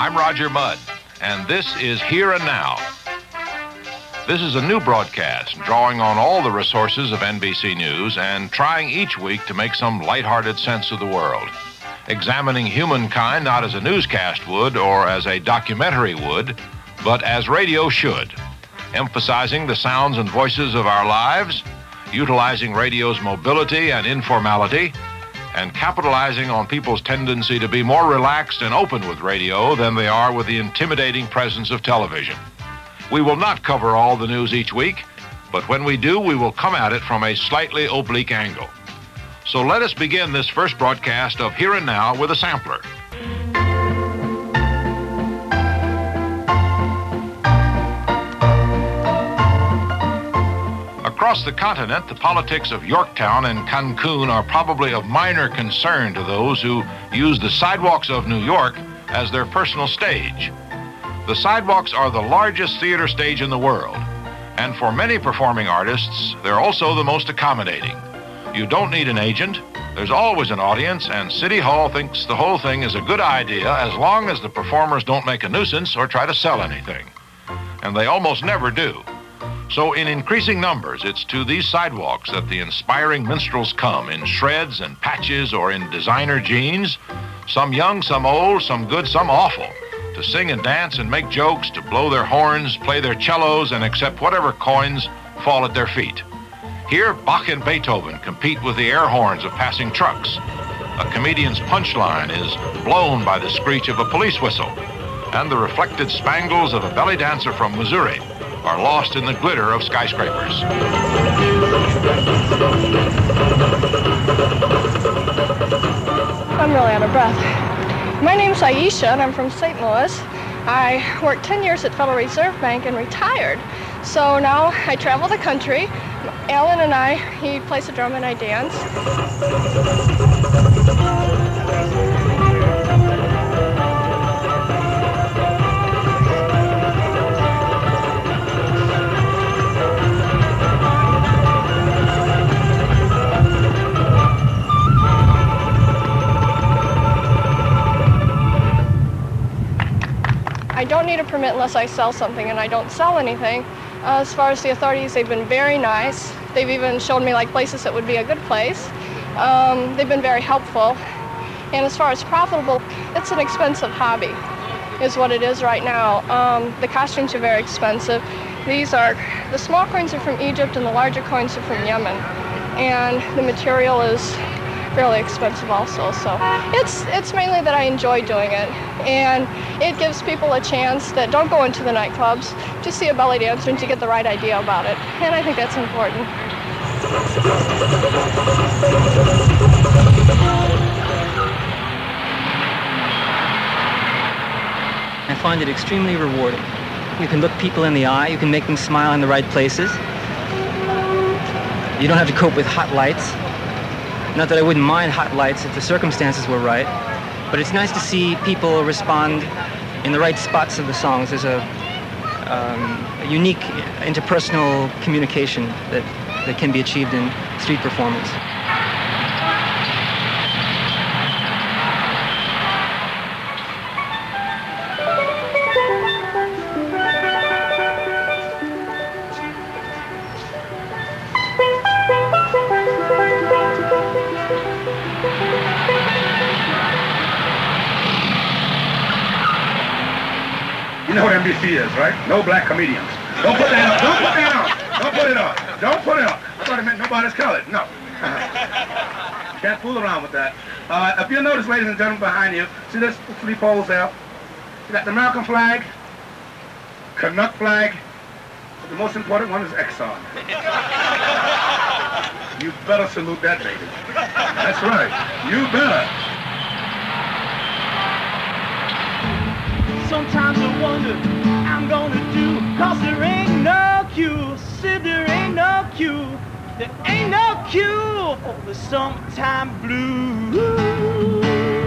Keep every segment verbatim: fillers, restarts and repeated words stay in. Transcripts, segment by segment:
I'm Roger Mudd, and this is Here and Now. This is a new broadcast drawing on all the resources of N B C News and trying each week to make some lighthearted sense of the world, examining humankind not as a newscast would or as a documentary would, but as radio should, emphasizing the sounds and voices of our lives, utilizing radio's mobility and informality, and capitalizing on people's tendency to be more relaxed and open with radio than they are with the intimidating presence of television. We will not cover all the news each week, but when we do, we will come at it from a slightly oblique angle. So let us begin this first broadcast of Here and Now with a sampler. Across the continent, the politics of Yorktown and Cancun are probably of minor concern to those who use the sidewalks of New York as their personal stage. The sidewalks are the largest theater stage in the world, and for many performing artists, they're also the most accommodating. You don't need an agent, there's always an audience, and City Hall thinks the whole thing is a good idea as long as the performers don't make a nuisance or try to sell anything. And they almost never do. So in increasing numbers, it's to these sidewalks that the inspiring minstrels come in shreds and patches or in designer jeans, some young, some old, some good, some awful, to sing and dance and make jokes, to blow their horns, play their cellos, and accept whatever coins fall at their feet. Here, Bach and Beethoven compete with the air horns of passing trucks. A comedian's punchline is blown by the screech of a police whistle, and the reflected spangles of a belly dancer from Missouri are lost in the glitter of skyscrapers. I'm really out of breath. My name's Aisha, and I'm from Saint Louis. I worked ten years at Federal Reserve Bank and retired. So now I travel the country. Alan and I, he plays the drum and I dance. I don't need a permit unless I sell something, and I don't sell anything. Uh, as far as the authorities, they've been very nice. They've even shown me like places that would be a good place. Um, they've been very helpful. And as far as profitable, it's an expensive hobby, is what it is right now. Um, the costumes are very expensive. These are, the small coins are from Egypt and the larger coins are from Yemen. And the material is fairly expensive also, so it's it's mainly that I enjoy doing it, and it gives people a chance that don't go into the nightclubs to see a belly dancer and to get the right idea about it, and I think that's important. I find it extremely rewarding. You can look people in the eye, you can make them smile in the right places. You don't have to cope with hot lights. Not that I wouldn't mind hot lights if the circumstances were right, but it's nice to see people respond in the right spots of the songs. There's a, um, a unique interpersonal communication that, that can be achieved in street performance. You know what N B C is, right? No black comedians. Don't put that on. Don't put that on. Don't put it on. Don't put it on. I thought it meant nobody's colored. No. Can't fool around with that. Uh, if you'll notice, ladies and gentlemen, behind you, see this three poles there? You got the American flag, Canuck flag, but the most important one is Exxon. You better salute that, baby. That's right. You better. Sometimes I wonder I'm gonna do, cause there ain't no cure, said there ain't no cure, there ain't no cure for the summertime blues.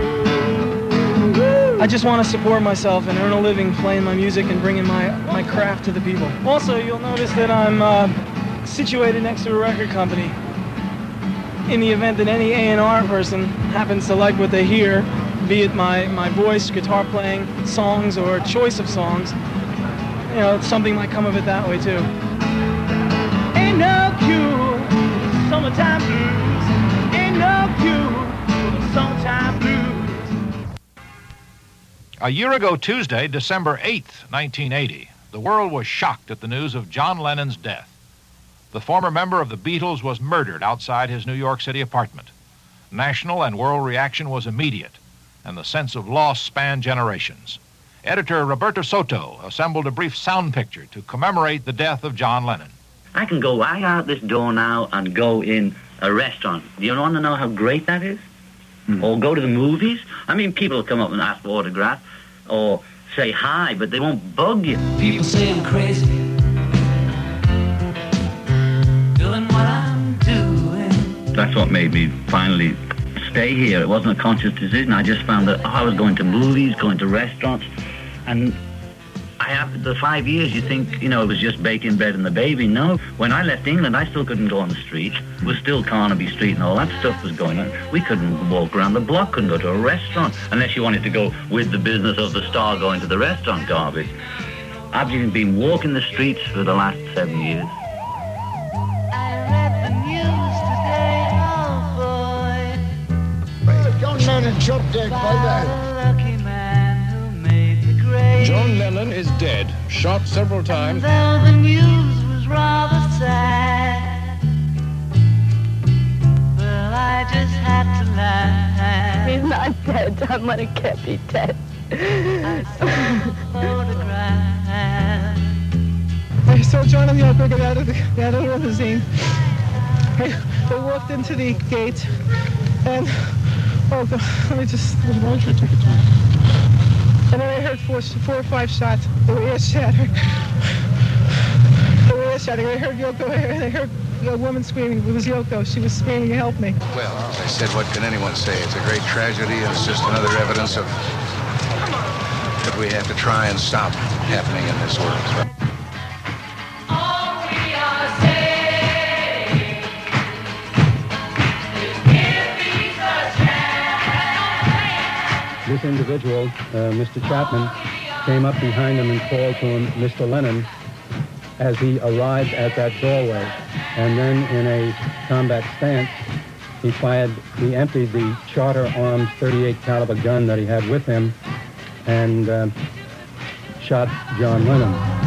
I just want to support myself and earn a living playing my music and bringing my, my craft to the people. Also, you'll notice that I'm uh, situated next to a record company. In the event that any A and R person happens to like what they hear, be it my, my voice, guitar playing, songs, or choice of songs. You know, something might come of it that way too. Ain't no cure for the summertime blues. Ain't no cure for the summertime blues. A year ago Tuesday, December eighth, nineteen eighty, the world was shocked at the news of John Lennon's death. The former member of the Beatles was murdered outside his New York City apartment. National and world reaction was immediate, and the sense of loss spanned generations. Editor Roberto Soto assembled a brief sound picture to commemorate the death of John Lennon. I can go right out this door now and go in a restaurant. Do you want to know how great that is? Mm. Or go to the movies? I mean, people will come up and ask for autographs or say hi, but they won't bug you. People say I'm crazy, doing what I'm doing. That's what made me finally stay here. It wasn't a conscious decision. I just found that oh, I was going to movies, going to restaurants, and I have the five years you think, you know, it was just baking bread and the baby. No. When I left England, I still couldn't go on the street. It was still Carnaby Street and all that stuff was going on. We couldn't walk around the block, couldn't go to a restaurant, unless you wanted to go with the business of the star going to the restaurant garbage. I've just been walking the streets for the last seven years. John Lennon shot dead by that. John Lennon is dead, shot several times. Though the news was rather sad, well, I just had to laugh. He's not dead. I'm gonna can't be dead. I saw a photograph. I saw John and Yoko get out of the, get out of the limousine. They, they walked into the gate, and oh, God, let me just. Why don't you take it to me? And then I heard four, four or five shots. They were ear shattering. They were ear shattering. I heard Yoko, and I heard a woman screaming. It was Yoko. She was screaming, "Help me!" Well, as I said, what can anyone say? It's a great tragedy, and it's just another evidence of that we have to try and stop happening in this world. This individual, uh, Mister Chapman, came up behind him and called to him, Mister Lennon, as he arrived at that doorway. And then in a combat stance, he fired, he emptied the Charter Arms thirty-eight caliber gun that he had with him and uh, shot John Lennon.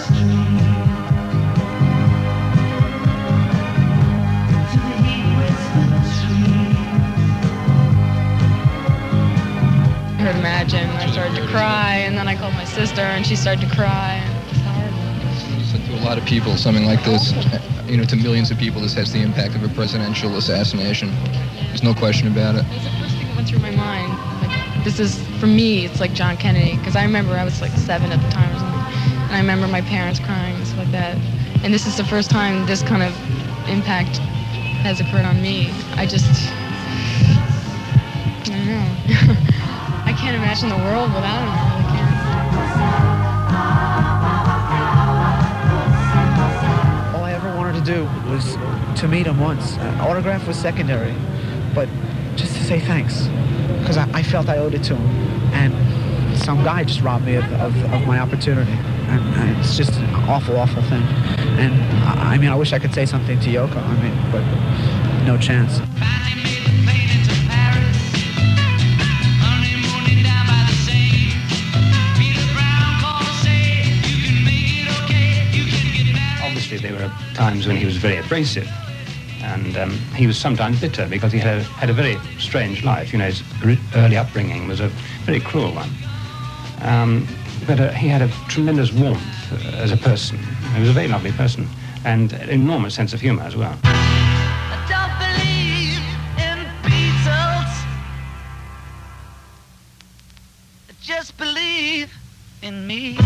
Imagine. I started to cry, and then I called my sister, and she started to cry. And it was horrible. So to a lot of people, something like this, you know, to millions of people, this has the impact of a presidential assassination. There's no question about it. It was the first thing that went through my mind. Like, this is, for me, it's like John Kennedy, because I remember I was like seven at the time or something, and I remember my parents crying and stuff like that. And this is the first time this kind of impact has occurred on me. I just, I don't know. I can't imagine the world without him. I really can't. All I ever wanted to do was to meet him once. An autograph was secondary, but just to say thanks, because I, I felt I owed it to him. And some guy just robbed me of, of, of my opportunity. And, and it's just an awful, awful thing. And I, I mean, I wish I could say something to Yoko, I mean, but no chance. There were times when he was very abrasive, and um, he was sometimes bitter because he had a, had a very strange life. You know, his early upbringing was a very cruel one. Um, but uh, he had a tremendous warmth uh, as a person. He was a very lovely person, and an enormous sense of humor as well. I don't believe in Beatles. I just believe in me.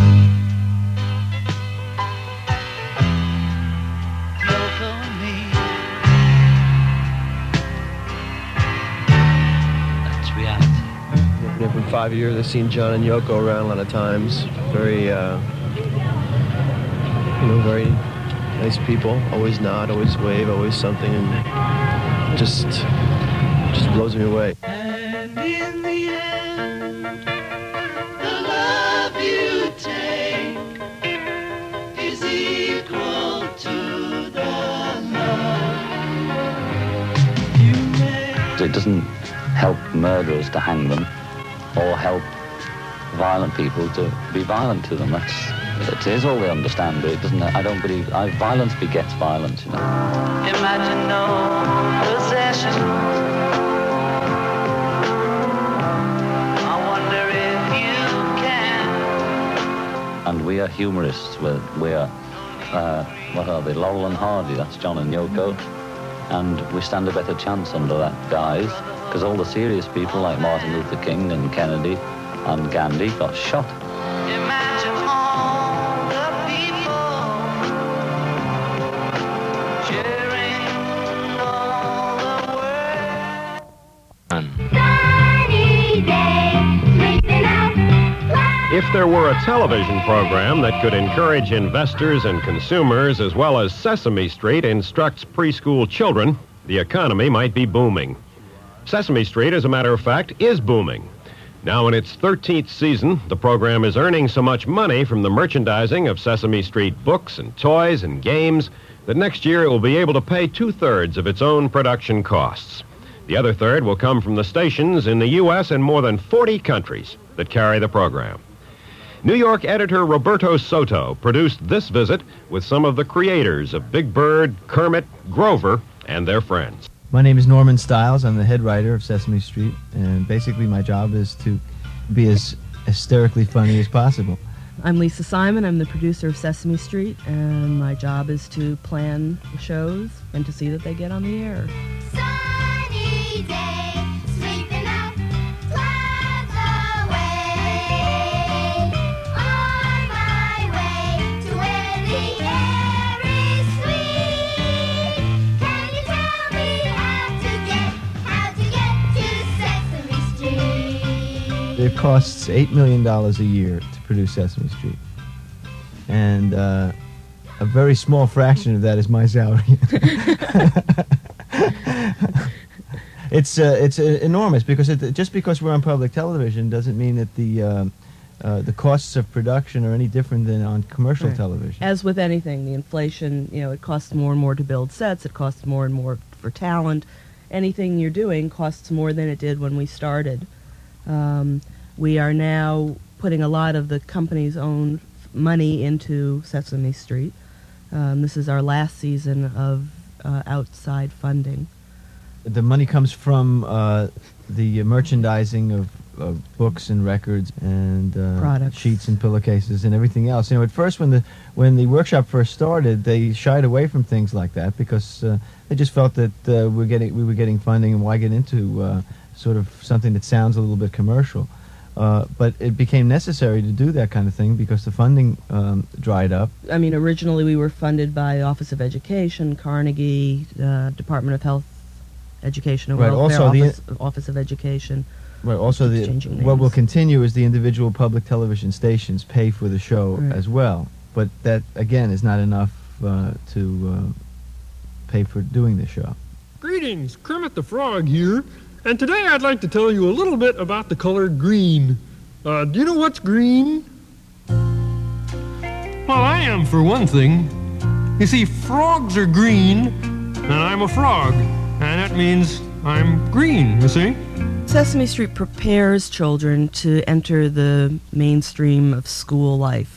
For five years, I've seen John and Yoko around a lot of times. Very, uh, you know, very nice people. Always nod, always wave, always something, and just, just blows me away. And in the end, It doesn't help murderers to hang them or help violent people to be violent to them. That's, it is all they understand, but it doesn't, I don't believe, I, violence begets violence, you know. Imagine no possession. I wonder if you can. And we are humorists. We're, we are, uh, what are they, Laurel and Hardy, that's John and Yoko. And we stand a better chance under that guise, because all the serious people like Martin Luther King and Kennedy and Gandhi got shot. Imagine all the people sharing all the world. Sunny day, sleeping out. If there were a television program that could encourage investors and consumers, as well as Sesame Street instructs preschool children, the economy might be booming. Sesame Street, as a matter of fact, is booming. Now in its thirteenth season, the program is earning so much money from the merchandising of Sesame Street books and toys and games that next year it will be able to pay two-thirds of its own production costs. The other third will come from the stations in the U S and more than forty countries that carry the program. New York editor Roberto Soto produced this visit with some of the creators of Big Bird, Kermit, Grover, and their friends. My name is Norman Stiles. I'm the head writer of Sesame Street, and basically my job is to be as hysterically funny as possible. I'm Lisa Simon. I'm the producer of Sesame Street, and my job is to plan the shows and to see that they get on the air. Sunny day, sleeping out, clouds away. On my way to where the air is sweet. Can you tell me how to get, how to get to Sesame Street? It costs eight million dollars a year to produce Sesame Street. And uh, a very small fraction of that is my salary. it's uh, it's uh, enormous, because it, just because we're on public television doesn't mean that the uh, uh, the costs of production are any different than on commercial Right. television. As with anything, the inflation, you know, it costs more and more to build sets. It costs more and more for talent. Anything you're doing costs more than it did when we started. Um, we are now putting a lot of the company's own money into Sesame Street. Um, this is our last season of uh, outside funding. The money comes from uh, the merchandising of, of books and records and uh, Products. sheets and pillowcases and everything else. You know, at first, when the when the workshop first started, they shied away from things like that because uh, they just felt that uh, we're getting we were getting funding, and why get into uh, sort of something that sounds a little bit commercial. Uh, but it became necessary to do that kind of thing because the funding um, dried up. I mean, originally we were funded by the Office of Education, Carnegie, uh, Department of Health, Education and Right, Welfare, also the- Office, Office of Education. Right. Also, Keeps the, changing what will names. continue is the individual public television stations pay for the show Right. as well. But that, again, is not enough uh, to uh, pay for doing the show. Greetings, Kermit the Frog here, and today I'd like to tell you a little bit about the color green. Uh, do you know what's green? Well, I am, for one thing. You see, frogs are green, and I'm a frog, and that means I'm green, you see? Sesame Street prepares children to enter the mainstream of school life.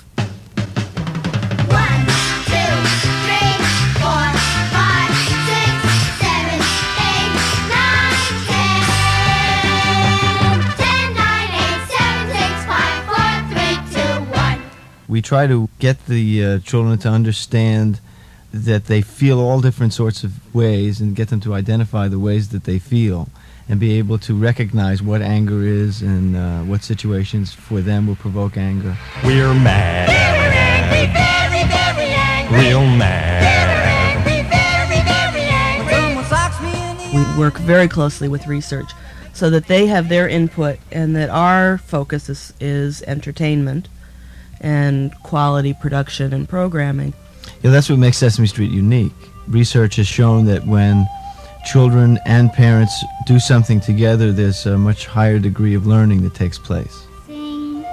We try to get the uh, children to understand that they feel all different sorts of ways and get them to identify the ways that they feel and be able to recognize what anger is and uh, what situations for them will provoke anger. We're mad. Very angry, very, very angry. Real mad. Very, very, very angry. We work very closely with research so that they have their input and that our focus is, is entertainment and quality production and programming. Yeah, that's what makes Sesame Street unique. Research has shown that when children and parents do something together, there's a much higher degree of learning that takes place. Sing,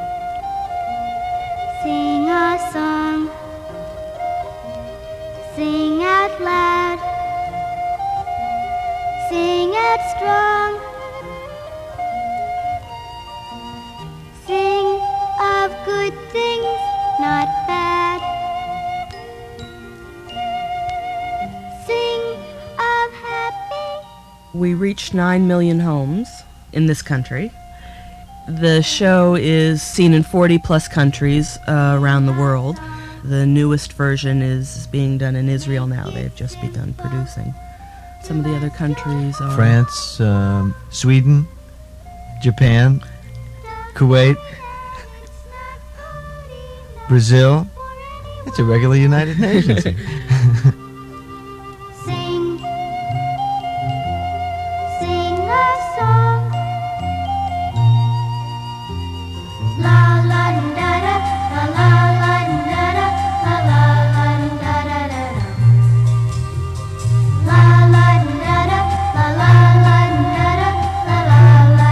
sing a song, sing out loud, sing a get strong. Sing of good things, not bad. Sing of happy. We reached nine million homes in this country. The show is seen in forty plus countries uh, around the world. The newest version is being done in Israel now. They've just begun producing. Some of the other countries are... France, um, Sweden, Japan, Kuwait, Brazil. It's a regular United Nations. Sing. Sing a song. La la da da, la la la da da, la la la da da da. La la da da, la la la da da, la la la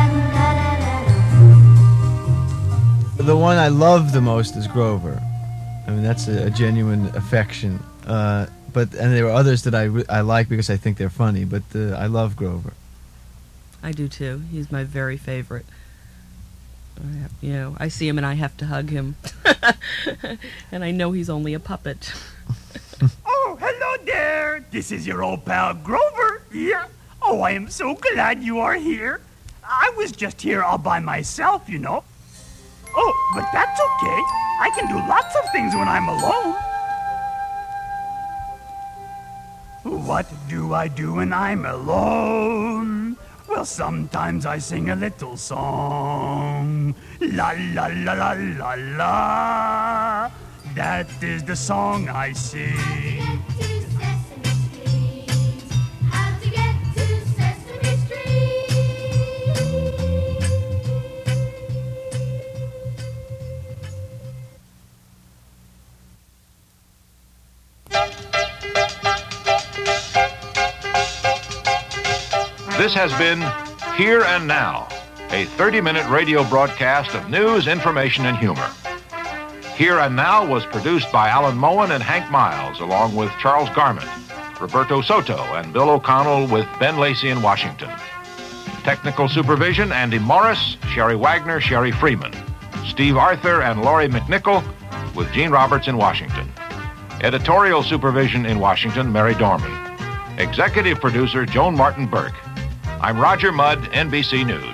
da da. The one I love the most is Grover. I mean, that's a, a genuine affection. Uh, but and there are others that I, re- I like because I think they're funny. But uh, I love Grover. I do too. He's my very favorite. I have, you know, I see him and I have to hug him, and I know he's only a puppet. Oh, hello there. This is your old pal Grover here. Oh, I am so glad you are here. I was just here all by myself, you know. Oh, but that's okay. I can do lots of things when I'm alone. What do I do when I'm alone? Well, sometimes I sing a little song. La la la la la la. That is the song I sing. This has been Here and Now, a thirty-minute radio broadcast of news, information, and humor. Here and Now was produced by Alan Moen and Hank Miles, along with Charles Garment, Roberto Soto, and Bill O'Connell with Ben Lacey in Washington. Technical supervision, Andy Morris, Sherry Wagner, Sherry Freeman, Steve Arthur, and Laurie McNichol, with Gene Roberts in Washington. Editorial supervision in Washington, Mary Dorman. Executive producer, Joan Martin Burke. I'm Roger Mudd, N B C News.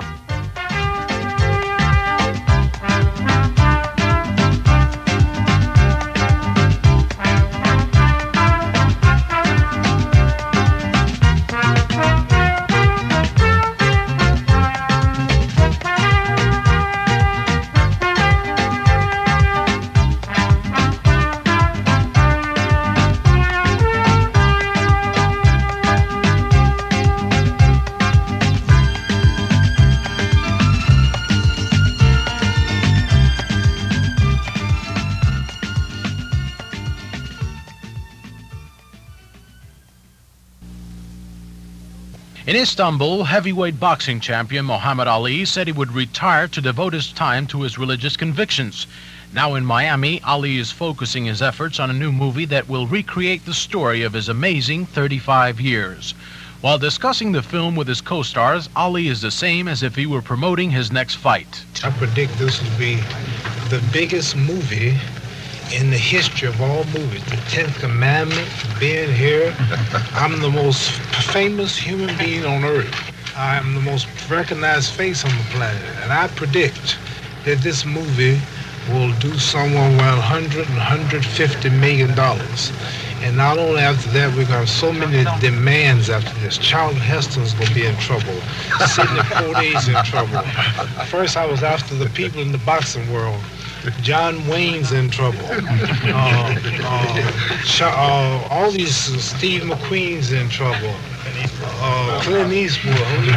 In Istanbul, heavyweight boxing champion Muhammad Ali said he would retire to devote his time to his religious convictions. Now in Miami, Ali is focusing his efforts on a new movie that will recreate the story of his amazing thirty-five years. While discussing the film with his co-stars, Ali is the same as if he were promoting his next fight. I predict this will be the biggest movie in the history of all movies. The Tenth Commandment, being here. I'm the most famous human being on earth. I'm the most recognized face on the planet. And I predict that this movie will do somewhere around one hundred and one hundred fifty million dollars. And not only after that, we're going to have so many demands after this. Charlton Heston's going to be in trouble. Sidney Poitier's in trouble. First, I was after the people in the boxing world. John Wayne's in trouble. Uh, uh, Cha- uh, all these uh, Steve McQueen's in trouble. Uh, Clint Eastwood.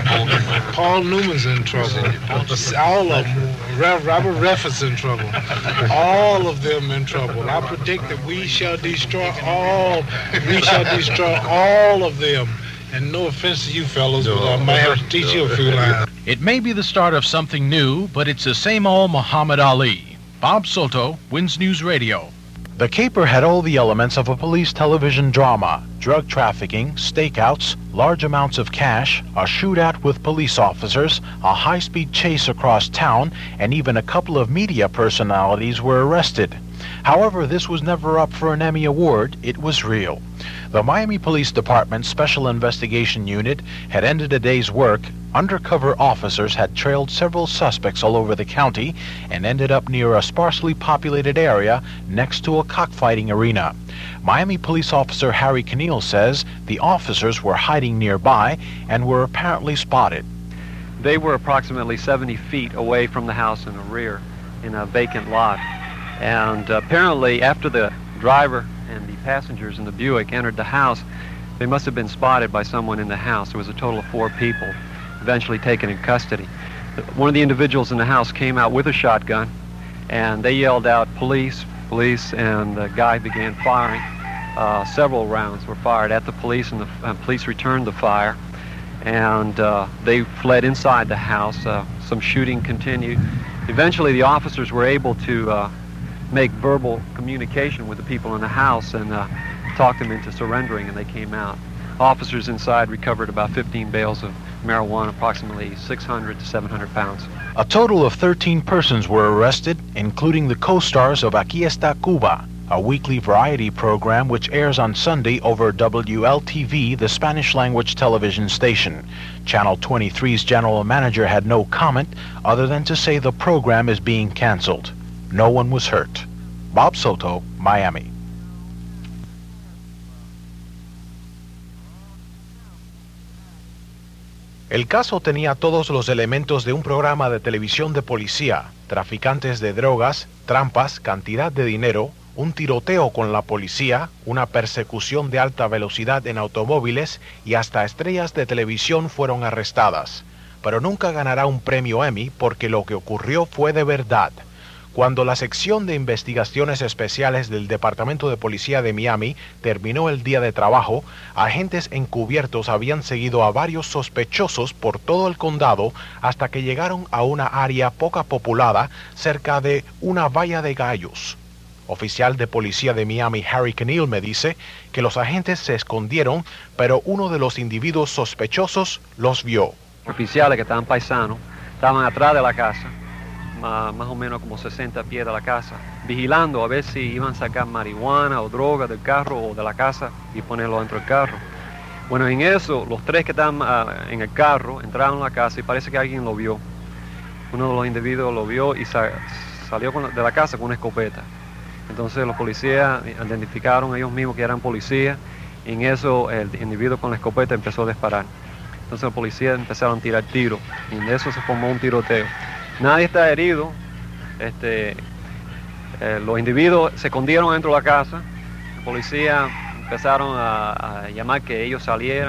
Paul Newman's in trouble. All of them. Robert Redford's in trouble. All of them in trouble. I predict that we shall destroy all. We shall destroy all of them. And no offense to you fellows, but I might have to teach you a few lines. It may be the start of something new, but it's the same old Muhammad Ali. Bob Soto, Wins News Radio. The caper had all the elements of a police television drama: drug trafficking, stakeouts, large amounts of cash, a shootout with police officers, a high-speed chase across town, and even a couple of media personalities were arrested. However, this was never up for an Emmy Award. It was real. The Miami Police Department's Special Investigation Unit had ended a day's work. Undercover officers had trailed several suspects all over the county and ended up near a sparsely populated area next to a cockfighting arena. Miami Police Officer Harry Keneal says the officers were hiding nearby and were apparently spotted. They were approximately seventy feet away from the house in the rear in a vacant lot. And apparently after the driver and the passengers in the Buick entered the house, they must have been spotted by someone in the house. There was a total of four people eventually taken in custody. One of the individuals in the house came out with a shotgun, and they yelled out, "Police, police," and the guy began firing. Uh, several rounds were fired at the police, and the uh, police returned the fire, and uh, they fled inside the house. Uh, some shooting continued. Eventually, the officers were able to uh, make verbal communication with the people in the house and uh, talk them into surrendering, and they came out. Officers inside recovered about fifteen bales of marijuana, approximately six hundred to seven hundred pounds. A total of thirteen persons were arrested, including the co-stars of Aquí Está Cuba, a weekly variety program which airs on Sunday over W L T V, the Spanish-language television station. Channel twenty-three's general manager had no comment other than to say the program is being canceled. No one was hurt. Bob Soto, Miami. El caso tenía todos los elementos de un programa de televisión de policía: traficantes de drogas, trampas, cantidad de dinero, un tiroteo con la policía, una persecución de alta velocidad en automóviles y hasta estrellas de televisión fueron arrestadas. Pero nunca ganará un premio Emmy porque lo que ocurrió fue de verdad. Cuando la sección de investigaciones especiales del Departamento de Policía de Miami terminó el día de trabajo, agentes encubiertos habían seguido a varios sospechosos por todo el condado hasta que llegaron a una área poco populada cerca de una valla de gallos. Oficial de policía de Miami Harry Keneal me dice que los agentes se escondieron, pero uno de los individuos sospechosos los vio. Oficiales que estaban paisanos estaban atrás de la casa, más, más o menos como sesenta pies de la casa, vigilando a ver si iban a sacar marihuana o droga del carro o de la casa y ponerlo dentro del carro. Bueno, en eso, los tres que estaban uh, en el carro entraron a la casa y parece que alguien lo vio. Uno de los individuos lo vio y sa salió con, de la casa con una escopeta. Entonces los policías identificaron ellos mismos que eran policías, y en eso el individuo con la escopeta empezó a disparar. Entonces los policías empezaron a tirar tiros, y en eso se formó un tiroteo. Nadie está herido. Este, eh, los individuos se escondieron dentro de la casa. Los policías empezaron a, a llamar que ellos salieran,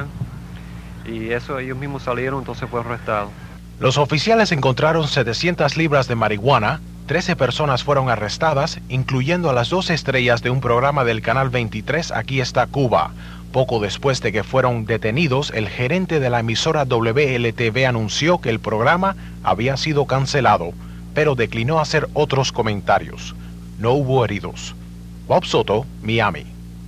y eso ellos mismos salieron, entonces fueron arrestados. Los oficiales encontraron setecientas libras de marihuana. trece personas fueron arrestadas, incluyendo a las dos estrellas de un programa del Canal veintitrés Aquí Está Cuba. Poco después de que fueron detenidos, el gerente de la emisora W L T V anunció que el programa había sido cancelado, pero declinó hacer otros comentarios. No hubo heridos. Bob Soto, Miami.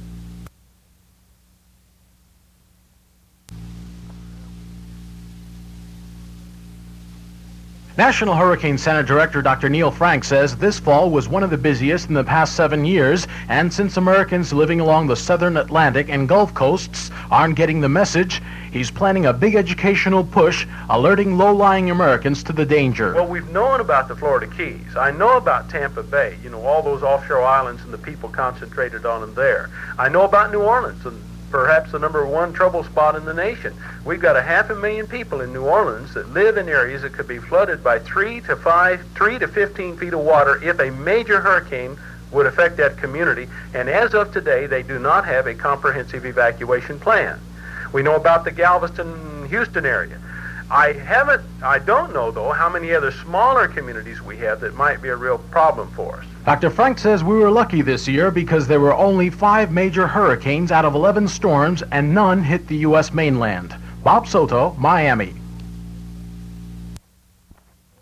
National Hurricane Center Director Doctor Neil Frank says this fall was one of the busiest in the past seven years, and since Americans living along the southern Atlantic and Gulf coasts aren't getting the message, he's planning a big educational push, alerting low-lying Americans to the danger. Well, we've known about the Florida Keys. I know about Tampa Bay, you know, all those offshore islands and the people concentrated on them there. I know about New Orleans, and perhaps the number one trouble spot in the nation. We've got a half a million people in New Orleans that live in areas that could be flooded by three to five, three to fifteen feet of water if a major hurricane would affect that community. And as of today, they do not have a comprehensive evacuation plan. We know about the Galveston, Houston area. I haven't, I don't know though how many other smaller communities we have that might be a real problem for us. Doctor Frank says we were lucky this year because there were only five major hurricanes out of eleven storms and none hit the U S mainland. Bob Soto, Miami.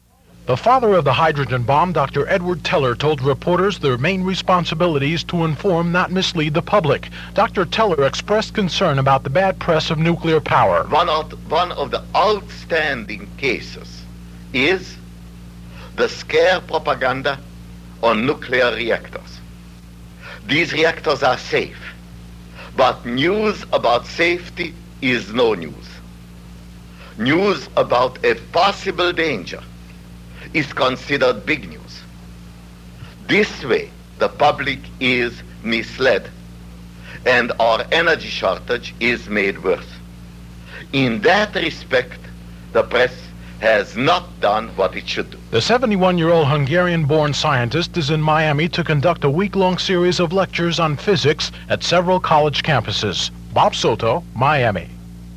The father of the hydrogen bomb, Doctor Edward Teller, told reporters their main responsibility is to inform, not mislead the public. Doctor Teller expressed concern about the bad press of nuclear power. One of, one of the outstanding cases is the scare propaganda on nuclear reactors. These reactors are safe, but news about safety is no news. News about a possible danger is considered big news. This way, the public is misled, and our energy shortage is made worse. In that respect, the press has not done what it should do. The seventy-one-year-old Hungarian-born scientist is in Miami to conduct a week-long series of lectures on physics at several college campuses. Bob Soto, Miami.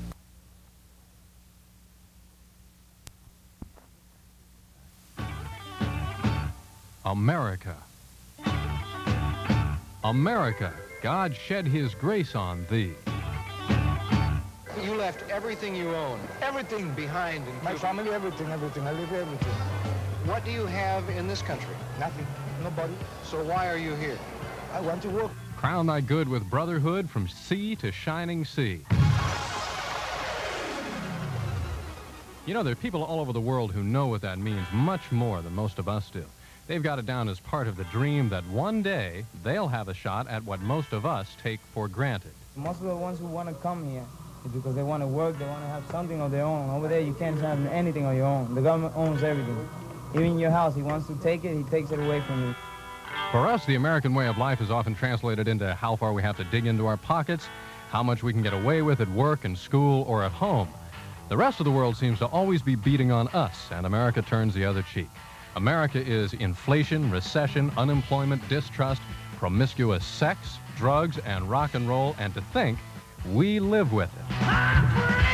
America. America, God shed his grace on thee. You left everything you own, everything behind in My Cuba. family, everything, everything. I leave everything. What do you have in this country? Nothing. Nobody. So why are you here? I want to work. Crown thy good with brotherhood from sea to shining sea. You know, there are people all over the world who know what that means much more than most of us do. They've got it down as part of the dream that one day they'll have a shot at what most of us take for granted. Most of the ones who want to come here is because they want to work, they want to have something of their own. Over there, you can't have anything on your own. The government owns everything. Even your house, he wants to take it, he takes it away from you. For us, the American way of life is often translated into how far we have to dig into our pockets, how much we can get away with at work and school or at home. The rest of the world seems to always be beating on us, and America turns the other cheek. America is inflation, recession, unemployment, distrust, promiscuous sex, drugs, and rock and roll, and to think we live with it.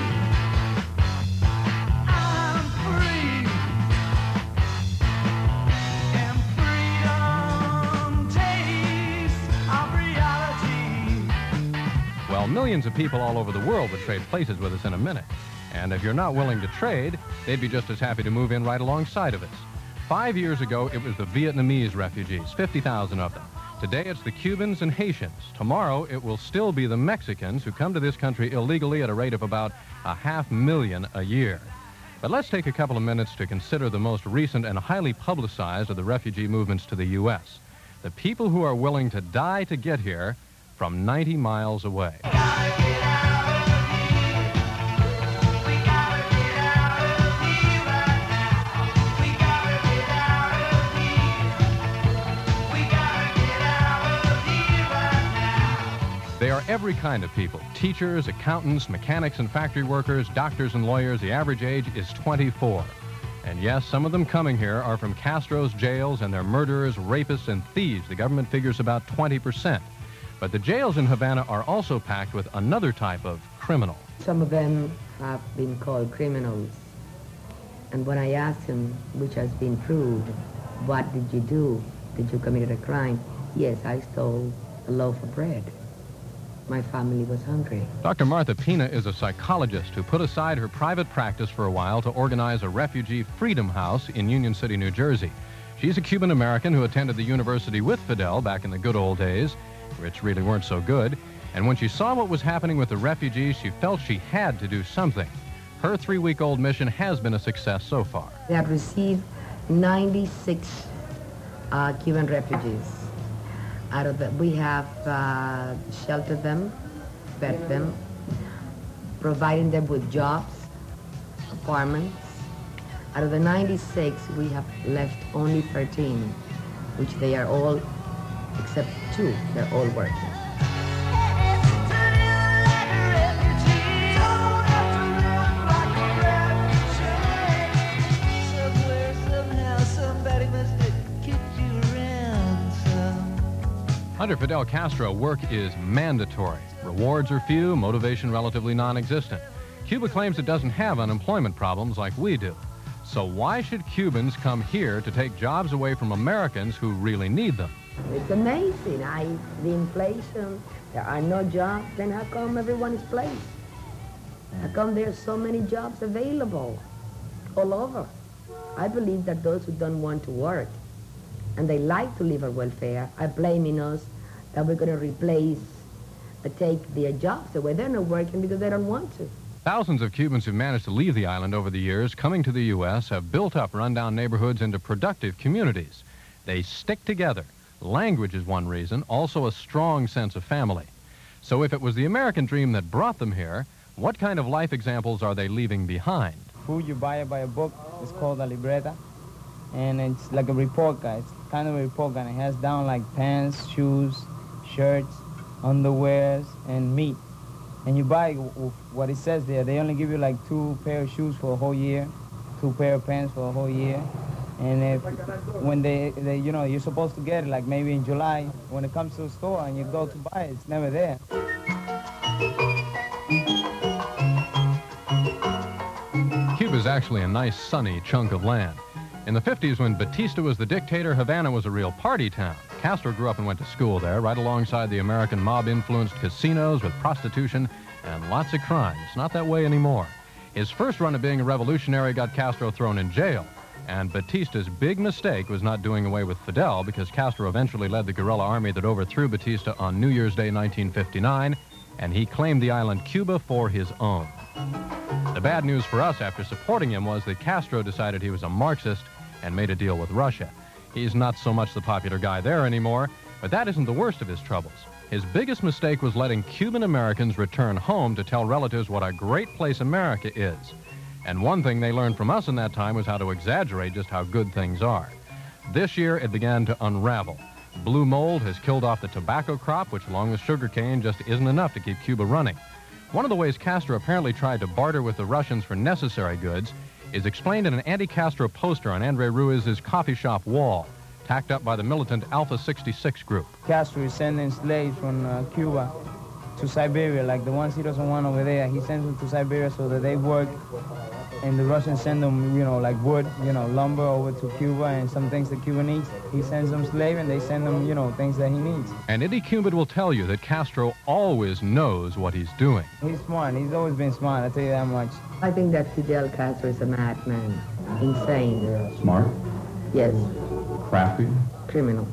Well, millions of people all over the world would trade places with us in a minute. And if you're not willing to trade, they'd be just as happy to move in right alongside of us. Five years ago, it was the Vietnamese refugees, fifty thousand of them. Today, it's the Cubans and Haitians. Tomorrow, it will still be the Mexicans who come to this country illegally at a rate of about a half million a year. But let's take a couple of minutes to consider the most recent and highly publicized of the refugee movements to the U S. The people who are willing to die to get here from ninety miles away. They are every kind of people. Teachers, accountants, mechanics and factory workers, doctors and lawyers. The average age is twenty-four. And yes, some of them coming here are from Castro's jails, and they're murderers, rapists, and thieves. The government figures about twenty percent. But the jails in Havana are also packed with another type of criminal. Some of them have been called criminals. And when I asked him, which has been proved, what did you do? Did you commit a crime? Yes, I stole a loaf of bread. My family was hungry. Doctor Martha Pina is a psychologist who put aside her private practice for a while to organize a refugee freedom house in Union City, New Jersey. She's a Cuban-American who attended the university with Fidel back in the good old days, which really weren't so good. And when she saw what was happening with the refugees, she felt she had to do something. Her three-week-old mission has been a success so far. We have received ninety-six uh, Cuban refugees. Out of that, we have uh, sheltered them, fed them, providing them with jobs, apartments. Out of the ninety-six, we have left only thirteen, which they are all, except two, they're all working. Under Fidel Castro, work is mandatory. Rewards are few, motivation relatively non-existent. Cuba claims it doesn't have unemployment problems like we do. So why should Cubans come here to take jobs away from Americans who really need them? It's amazing. I, the inflation, there are no jobs, then how come everyone is placed? How come there's so many jobs available all over? I believe that those who don't want to work and they like to live on welfare are blaming us that we're going to replace, uh, take their jobs away. They're not working because they don't want to. Thousands of Cubans who've managed to leave the island over the years, coming to the U S, have built up rundown neighborhoods into productive communities. They stick together. Language is one reason, also a strong sense of family. So if it was the American dream that brought them here, what kind of life examples are they leaving behind? Food you buy it by a book. It's called a libreta, and it's like a report card. It's kind of a report card. It has down like pants, shoes, shirts, underwears, and meat. And you buy what it says there. They only give you like two pair of shoes for a whole year, two pair of pants for a whole year. And if, when they, they, you know, you're supposed to get it like maybe in July, when it comes to the store and you go to buy it, it's never there. Cuba's actually a nice, sunny chunk of land. In the fifties, when Batista was the dictator, Havana was a real party town. Castro grew up and went to school there, right alongside the American mob-influenced casinos with prostitution and lots of crime. It's not that way anymore. His first run of being a revolutionary got Castro thrown in jail. And Batista's big mistake was not doing away with Fidel, because Castro eventually led the guerrilla army that overthrew Batista on New Year's Day nineteen fifty-nine, and he claimed the island Cuba for his own. The bad news for us after supporting him was that Castro decided he was a Marxist and made a deal with Russia. He's not so much the popular guy there anymore, but that isn't the worst of his troubles. His biggest mistake was letting Cuban Americans return home to tell relatives what a great place America is. And one thing they learned from us in that time was how to exaggerate just how good things are. This year, it began to unravel. Blue mold has killed off the tobacco crop, which, along with sugarcane, just isn't enough to keep Cuba running. One of the ways Castro apparently tried to barter with the Russians for necessary goods is explained in an anti-Castro poster on Andre Ruiz's coffee shop wall, tacked up by the militant Alpha sixty-six group. Castro is sending slaves from uh, Cuba to Siberia, like the ones he doesn't want over there. He sends them to Siberia so that they work, and the Russians send them, you know, like wood, you know, lumber over to Cuba and some things that Cuba needs. He sends them slaves, and they send them, you know, things that he needs. And any Cuban will tell you that Castro always knows what he's doing. He's smart. He's always been smart, I'll tell you that much. I think that Fidel Castro is a madman. Insane. Smart? Yes. Crafty? Criminal.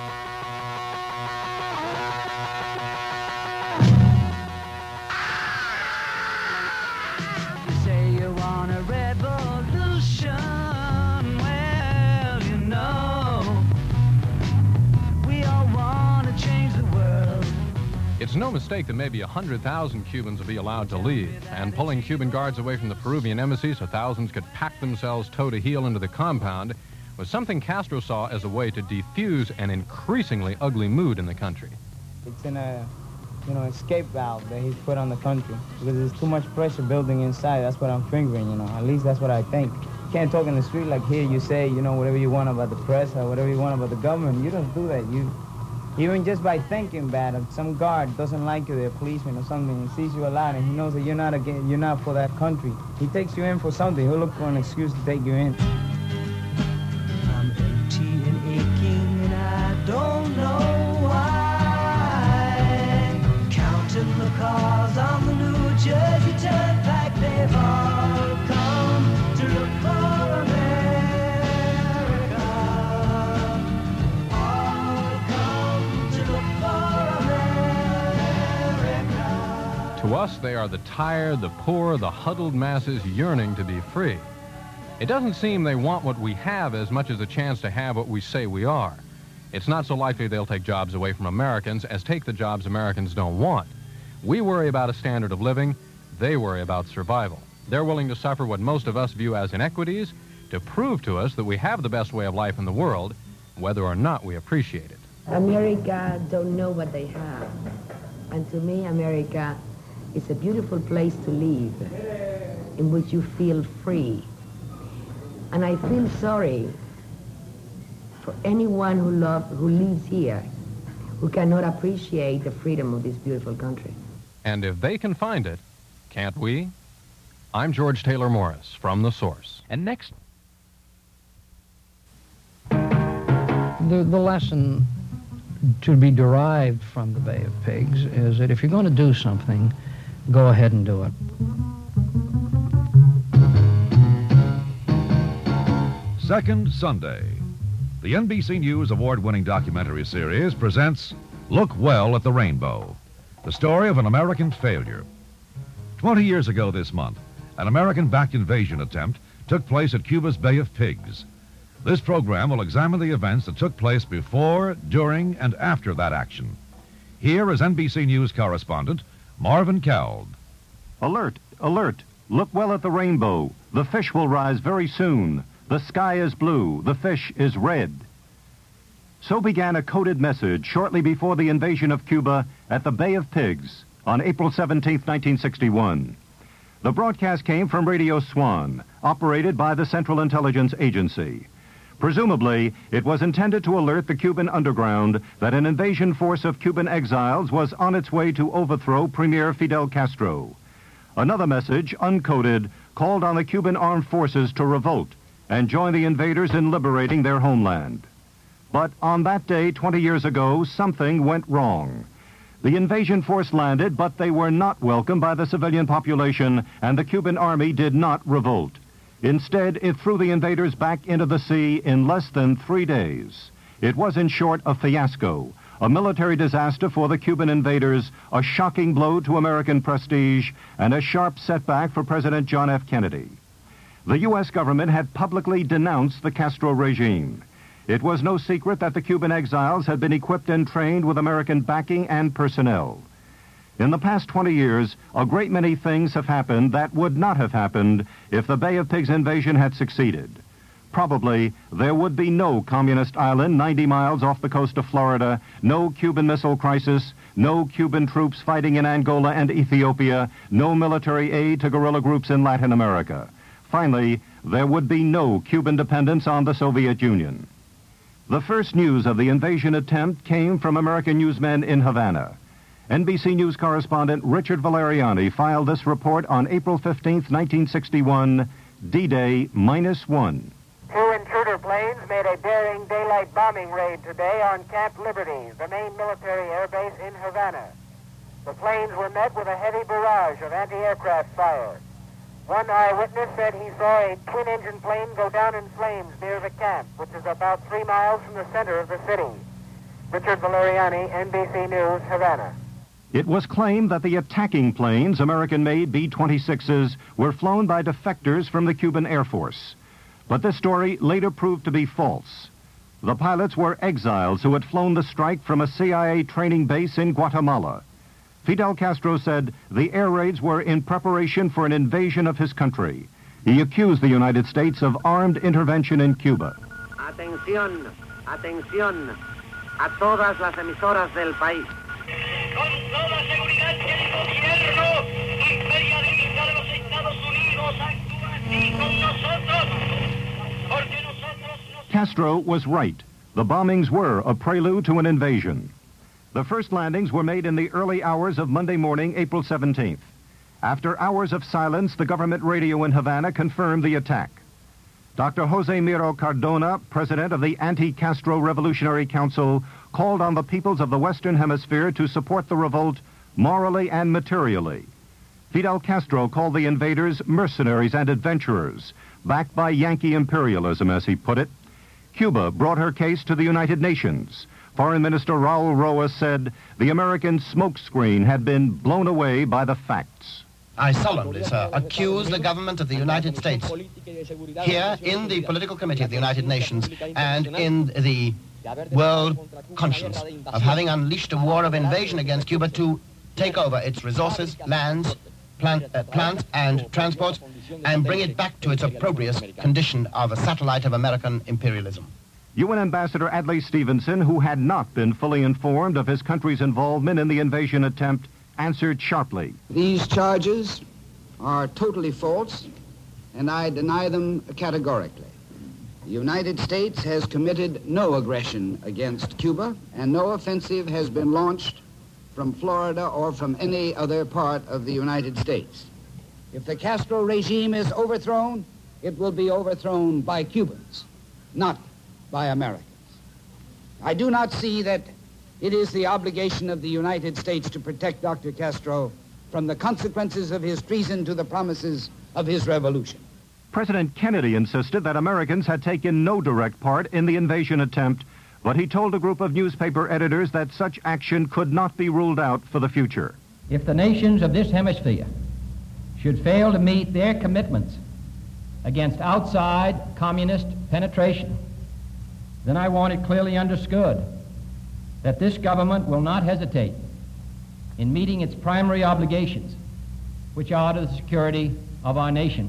It's no mistake that maybe one hundred thousand Cubans will be allowed to leave, and pulling Cuban guards away from the Peruvian embassy so thousands could pack themselves toe to heel into the compound was something Castro saw as a way to defuse an increasingly ugly mood in the country. It's in a, you know, escape valve that he's put on the country because there's too much pressure building inside. That's what I'm figuring, you know. At least that's what I think. You can't talk in the street like here. You say, you know, whatever you want about the press or whatever you want about the government. You don't do that. You, even just by thinking bad, if some guard doesn't like you, they're a policeman or something, and sees you a lot, and he knows that you're not again, you're not for that country. He takes you in for something. He'll look for an excuse to take you in. I'm empty and aching, and I don't know why. Counting the cars on the New Jersey Turnpike, they've all come to look for America. All come to look for America. To us, they are the tired, the poor, the huddled masses yearning to be free. It doesn't seem they want what we have as much as a chance to have what we say we are. It's not so likely they'll take jobs away from Americans as take the jobs Americans don't want. We worry about a standard of living. They worry about survival. They're willing to suffer what most of us view as inequities to prove to us that we have the best way of life in the world, whether or not we appreciate it. America don't know what they have. And to me, America is a beautiful place to live, in which you feel free. And I feel sorry for anyone who love, who lives here, who cannot appreciate the freedom of this beautiful country. And if they can find it, can't we? I'm George Taylor Morris from The Source. And next... The, the lesson to be derived from the Bay of Pigs is that if you're going to do something, go ahead and do it. Second Sunday. The N B C News award-winning documentary series presents Look Well at the Rainbow, the story of an American failure. Twenty years ago this month, an American-backed invasion attempt took place at Cuba's Bay of Pigs. This program will examine the events that took place before, during, and after that action. Here is N B C News correspondent Marvin Cald. Alert, alert. Look well at the rainbow. The fish will rise very soon. The sky is blue. The fish is red. So began a coded message shortly before the invasion of Cuba at the Bay of Pigs on April seventeenth, nineteen sixty-one. The broadcast came from Radio Swan, operated by the Central Intelligence Agency. Presumably, it was intended to alert the Cuban underground that an invasion force of Cuban exiles was on its way to overthrow Premier Fidel Castro. Another message, uncoded, called on the Cuban armed forces to revolt and join the invaders in liberating their homeland. But on that day, twenty years ago, something went wrong. The invasion force landed, but they were not welcomed by the civilian population, and the Cuban army did not revolt. Instead, it threw the invaders back into the sea in less than three days. It was, in short, a fiasco, a military disaster for the Cuban invaders, a shocking blow to American prestige, and a sharp setback for President John F. Kennedy. The U S government had publicly denounced the Castro regime. It was no secret that the Cuban exiles had been equipped and trained with American backing and personnel. In the past twenty years, a great many things have happened that would not have happened if the Bay of Pigs invasion had succeeded. Probably there would be no communist island ninety miles off the coast of Florida, no Cuban Missile Crisis, no Cuban troops fighting in Angola and Ethiopia, no military aid to guerrilla groups in Latin America. Finally, there would be no Cuban dependence on the Soviet Union. The first news of the invasion attempt came from American newsmen in Havana. N B C News correspondent Richard Valeriani filed this report on April fifteenth, nineteen sixty-one, D-Day minus one. Two intruder planes made a daring daylight bombing raid today on Camp Liberty, the main military airbase in Havana. The planes were met with a heavy barrage of anti-aircraft fire. One eyewitness said he saw a twin-engine plane go down in flames near the camp, which is about three miles from the center of the city. Richard Valeriani, N B C News, Havana. It was claimed that the attacking planes, American-made B twenty-sixes, were flown by defectors from the Cuban Air Force. But this story later proved to be false. The pilots were exiles who had flown the strike from a C I A training base in Guatemala. Fidel Castro said the air raids were in preparation for an invasion of his country. He accused the United States of armed intervention in Cuba. Atención, atención, a todas las emisoras del país. Con toda seguridad que el gobierno imperialista de los Estados Unidos actúa así con nosotros, porque nosotros no... Castro was right. The bombings were a prelude to an invasion. The first landings were made in the early hours of Monday morning, April seventeenth. After hours of silence, the government radio in Havana confirmed the attack. Doctor Jose Miro Cardona, president of the Anti-Castro Revolutionary Council, called on the peoples of the Western Hemisphere to support the revolt morally and materially. Fidel Castro called the invaders mercenaries and adventurers, backed by Yankee imperialism, as he put it. Cuba brought her case to the United Nations. Foreign Minister Raul Roa said the American smokescreen had been blown away by the facts. I solemnly, sir, accuse the government of the United States here in the Political Committee of the United Nations and in the world conscience of having unleashed a war of invasion against Cuba to take over its resources, lands, plant, uh, plants and transports and bring it back to its appropriate condition of a satellite of American imperialism. U N Ambassador Adlai Stevenson, who had not been fully informed of his country's involvement in the invasion attempt, answered sharply. These charges are totally false, and I deny them categorically. The United States has committed no aggression against Cuba, and no offensive has been launched from Florida or from any other part of the United States. If the Castro regime is overthrown, it will be overthrown by Cubans, not by Americans. I do not see that it is the obligation of the United States to protect Doctor Castro from the consequences of his treason to the promises of his revolution. President Kennedy insisted that Americans had taken no direct part in the invasion attempt, but he told a group of newspaper editors that such action could not be ruled out for the future. If the nations of this hemisphere should fail to meet their commitments against outside communist penetration, then I want it clearly understood that this government will not hesitate in meeting its primary obligations, which are to the security of our nation.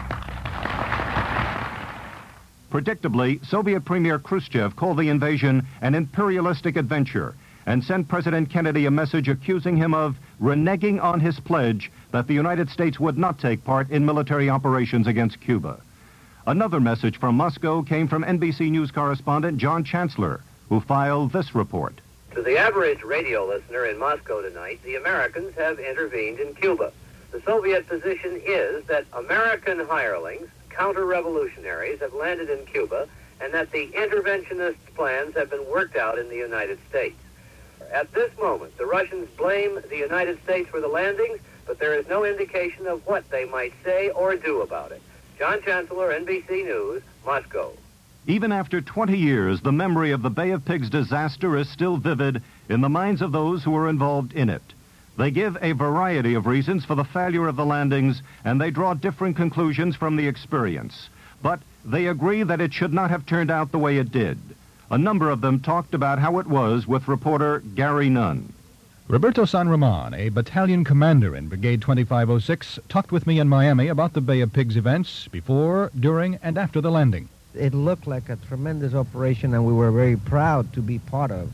Predictably, Soviet Premier Khrushchev called the invasion an imperialistic adventure and sent President Kennedy a message accusing him of reneging on his pledge that the United States would not take part in military operations against Cuba. Another message from Moscow came from N B C News correspondent John Chancellor, who filed this report. To the average radio listener in Moscow tonight, the Americans have intervened in Cuba. The Soviet position is that American hirelings, counter-revolutionaries, have landed in Cuba, and that the interventionist plans have been worked out in the United States. At this moment, the Russians blame the United States for the landings, but there is no indication of what they might say or do about it. John Chancellor, N B C News, Moscow. Even after twenty years, the memory of the Bay of Pigs disaster is still vivid in the minds of those who were involved in it. They give a variety of reasons for the failure of the landings, and they draw different conclusions from the experience. But they agree that it should not have turned out the way it did. A number of them talked about how it was with reporter Gary Nunn. Roberto San Roman, a battalion commander in Brigade twenty-five oh six, talked with me in Miami about the Bay of Pigs events before, during, and after the landing. It looked like a tremendous operation, and we were very proud to be part of.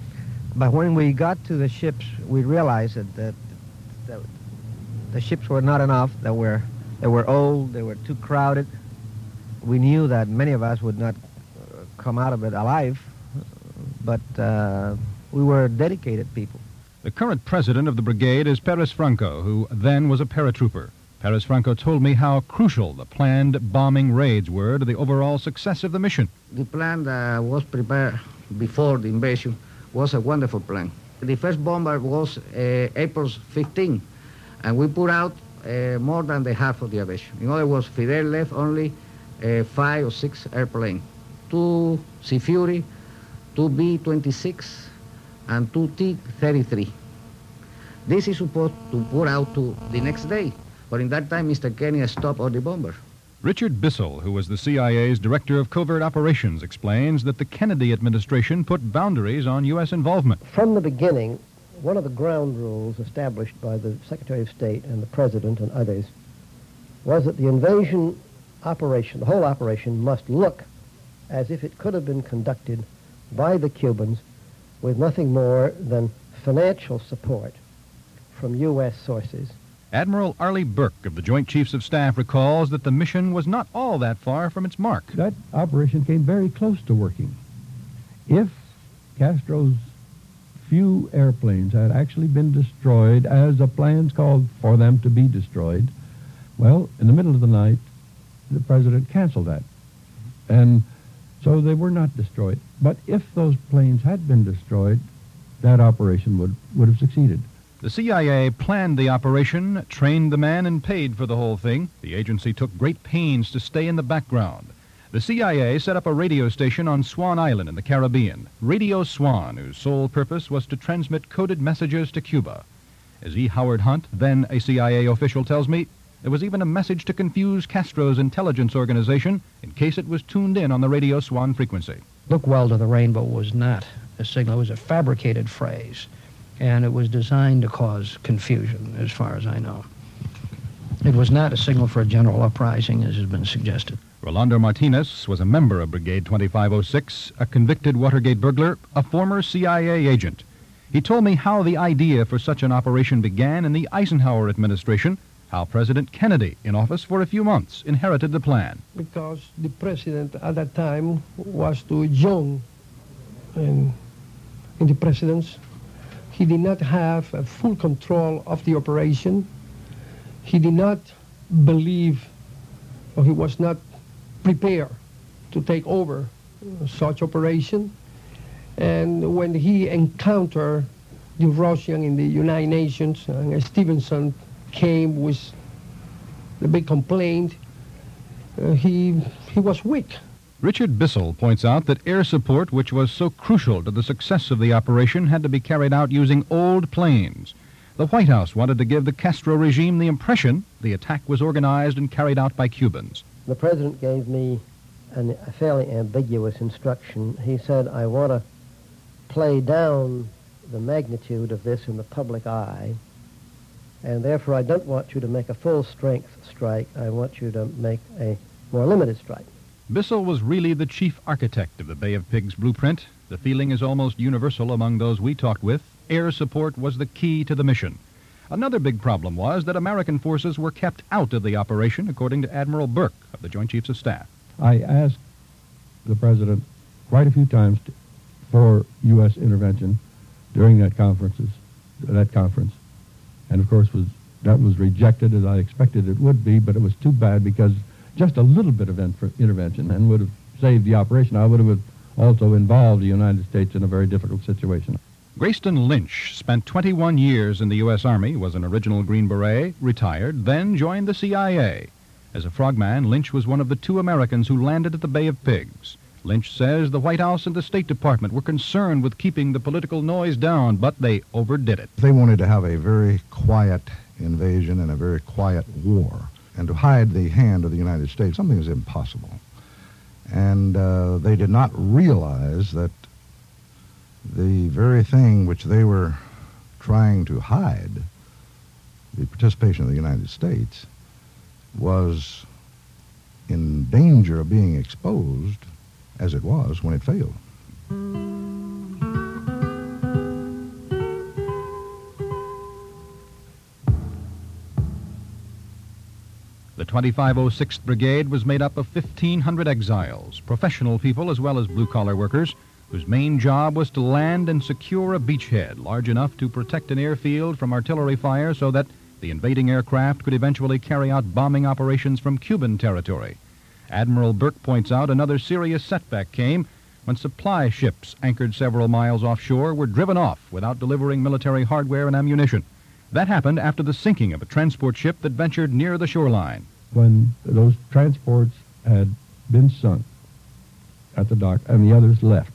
But when we got to the ships, we realized that, that, that the ships were not enough. They were, they were old, they were too crowded. We knew that many of us would not uh, come out of it alive, but uh, we were dedicated people. The current president of the brigade is Perez Franco, who then was a paratrooper. Perez Franco told me how crucial the planned bombing raids were to the overall success of the mission. The plan that was prepared before the invasion was a wonderful plan. The first bomber was uh, April fifteenth, and we put out uh, more than the half of the aviation. In other words, Fidel left only uh, five or six airplanes, two Sea Fury, two B twenty-six, and two T thirty-three. This is supposed to put out to the next day. But in that time, Mister Kennedy stopped all the bombers. Richard Bissell, who was the C I A's director of covert operations, explains that the Kennedy administration put boundaries on U S involvement. From the beginning, one of the ground rules established by the Secretary of State and the President and others was that the invasion operation, the whole operation, must look as if it could have been conducted by the Cubans with nothing more than financial support from U S sources. Admiral Arleigh Burke of the Joint Chiefs of Staff recalls that the mission was not all that far from its mark. That operation came very close to working. If Castro's few airplanes had actually been destroyed as the plans called for them to be destroyed, well, in the middle of the night, the president canceled that. And so they were not destroyed. But if those planes had been destroyed, that operation would, would have succeeded. The C I A planned the operation, trained the man, and paid for the whole thing. The agency took great pains to stay in the background. The C I A set up a radio station on Swan Island in the Caribbean, Radio Swan, whose sole purpose was to transmit coded messages to Cuba. As E. Howard Hunt, then a C I A official, tells me, there was even a message to confuse Castro's intelligence organization in case it was tuned in on the Radio Swan frequency. Look well to the rainbow was not a signal. It was a fabricated phrase, and it was designed to cause confusion, as far as I know. It was not a signal for a general uprising, as has been suggested. Rolando Martinez was a member of Brigade twenty-five oh six, a convicted Watergate burglar, a former C I A agent. He told me how the idea for such an operation began in the Eisenhower administration, how President Kennedy, in office for a few months, inherited the plan. Because the president at that time was too young in, in the presidency. He did not have a full control of the operation. He did not believe, or he was not prepared to take over such operation. And when he encountered the Russian in the United Nations, and Stevenson came with the big complaint, uh, he, he was weak. Richard Bissell points out that air support, which was so crucial to the success of the operation, had to be carried out using old planes. The White House wanted to give the Castro regime the impression the attack was organized and carried out by Cubans. The president gave me an, a fairly ambiguous instruction. He said, I want to play down the magnitude of this in the public eye, and therefore I don't want you to make a full-strength strike. I want you to make a more limited strike. Bissell was really the chief architect of the Bay of Pigs blueprint. The feeling is almost universal among those we talked with. Air support was the key to the mission. Another big problem was that American forces were kept out of the operation, according to Admiral Burke of the Joint Chiefs of Staff. I asked the president quite a few times to, for U S intervention during that conferences, that conference, and of course was that was rejected as I expected it would be. But it was too bad because just a little bit of inter- intervention and would have saved the operation. I would have also involved the United States in a very difficult situation. Grayston Lynch spent twenty-one years in the U S Army, was an original Green Beret, retired, then joined the C I A. As a frogman, Lynch was one of the two Americans who landed at the Bay of Pigs. Lynch says the White House and the State Department were concerned with keeping the political noise down, but they overdid it. They wanted to have a very quiet invasion and a very quiet war, and to hide the hand of the United States, something is impossible. And uh, they did not realize that the very thing which they were trying to hide, the participation of the United States, was in danger of being exposed, as it was when it failed. The twenty-five oh sixth Brigade was made up of fifteen hundred exiles, professional people as well as blue-collar workers, whose main job was to land and secure a beachhead large enough to protect an airfield from artillery fire so that the invading aircraft could eventually carry out bombing operations from Cuban territory. Admiral Burke points out another serious setback came when supply ships anchored several miles offshore were driven off without delivering military hardware and ammunition. That happened after the sinking of a transport ship that ventured near the shoreline. When those transports had been sunk at the dock and the others left,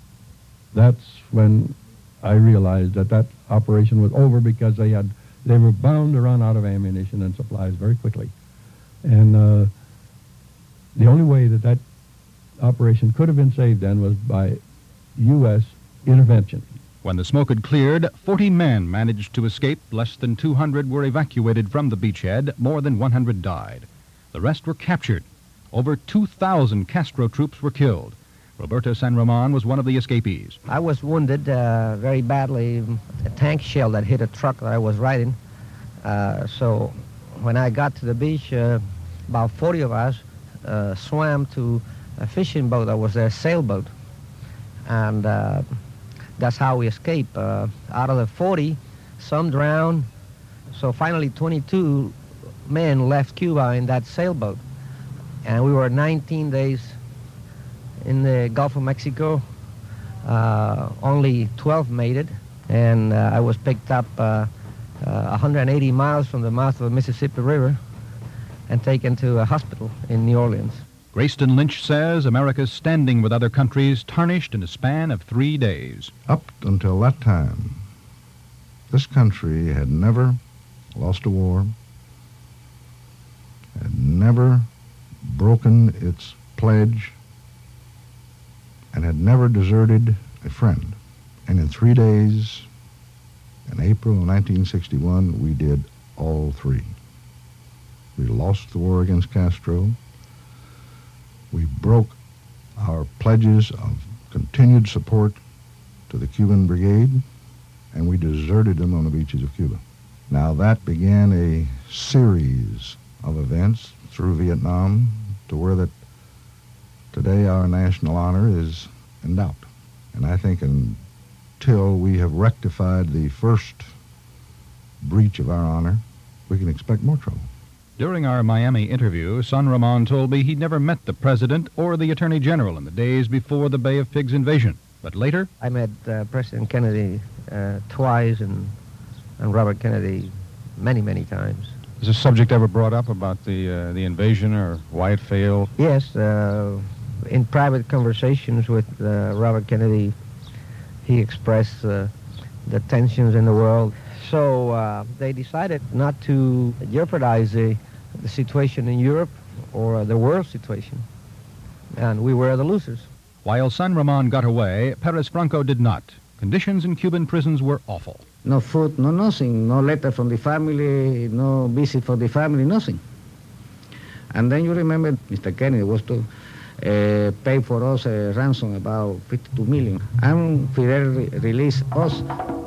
that's when I realized that that operation was over, because they had they were bound to run out of ammunition and supplies very quickly. And uh, the only way that that operation could have been saved then was by U S intervention. When the smoke had cleared, forty men managed to escape. Less than two hundred were evacuated from the beachhead. More than one hundred died. The rest were captured. Over two thousand Castro troops were killed. Roberto San Roman was one of the escapees. I was wounded uh, very badly. A tank shell that hit a truck that I was riding. Uh, so when I got to the beach, uh, about forty of us uh, swam to a fishing boat that was their sailboat. And uh, that's how we escaped. Uh, out of the forty, some drowned. So finally twenty-two men left Cuba in that sailboat. And we were nineteen days in the Gulf of Mexico. Uh, only twelve made it. And uh, I was picked up uh, uh, one hundred eighty miles from the mouth of the Mississippi River and taken to a hospital in New Orleans. Grayston Lynch says America's standing with other countries tarnished in a span of three days. Up until that time, this country had never lost a war, had never broken its pledge, and had never deserted a friend. And in three days, in April of nineteen sixty-one, we did all three. We lost the war against Castro. We broke our pledges of continued support to the Cuban Brigade, and we deserted them on the beaches of Cuba. Now that began a series of events through Vietnam to where that today our national honor is in doubt. And I think until we have rectified the first breach of our honor, we can expect more trouble. During our Miami interview, San Roman told me he'd never met the president or the attorney general in the days before the Bay of Pigs invasion. But later... I met uh, President Kennedy uh, twice and, and Robert Kennedy many, many times. Was this subject ever brought up about the uh, the invasion or why it failed? Yes, uh, in private conversations with uh, Robert Kennedy, he expressed uh, the tensions in the world. So uh, they decided not to jeopardize the, the situation in Europe or the world situation. And we were the losers. While San Ramon got away, Perez Franco did not. Conditions in Cuban prisons were awful. No food, no nothing, no letter from the family, no visit for the family, nothing. And then you remember Mister Kennedy was to uh, pay for us a ransom about fifty-two million. And Fidel re- released us.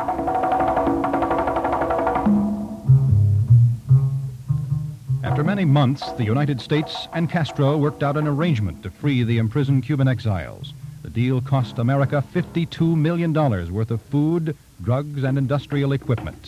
After many months, the United States and Castro worked out an arrangement to free the imprisoned Cuban exiles. The deal cost America fifty-two million dollars worth of food, drugs, and industrial equipment.